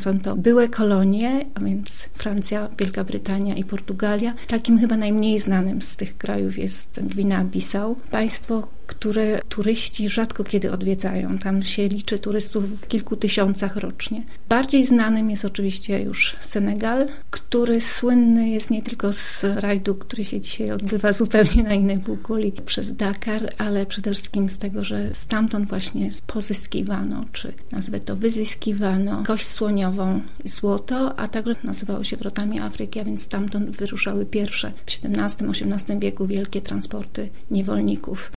są to byłe kolonie, a więc Francja, Wielka Brytania i Portugalia. Takim chyba najmniej znanym z tych krajów jest Gwinea-Bissau. Państwo, które turyści rzadko kiedy odwiedzają. Tam się liczy turystów w kilku tysiącach rocznie. Bardziej znanym jest oczywiście już Senegal, który słynny jest nie tylko z rajdu, który się dzisiaj odbywa zupełnie na innej półkuli przez Dakar, ale przede wszystkim z tego, że stamtąd właśnie pozyskiwano, czy nazwę to wyzyskiwano, kość słoniową i złoto, a także nazywało się wrotami Afryki, a więc stamtąd wyruszały pierwsze w XVII-XVIII wieku wielkie transporty niewolników.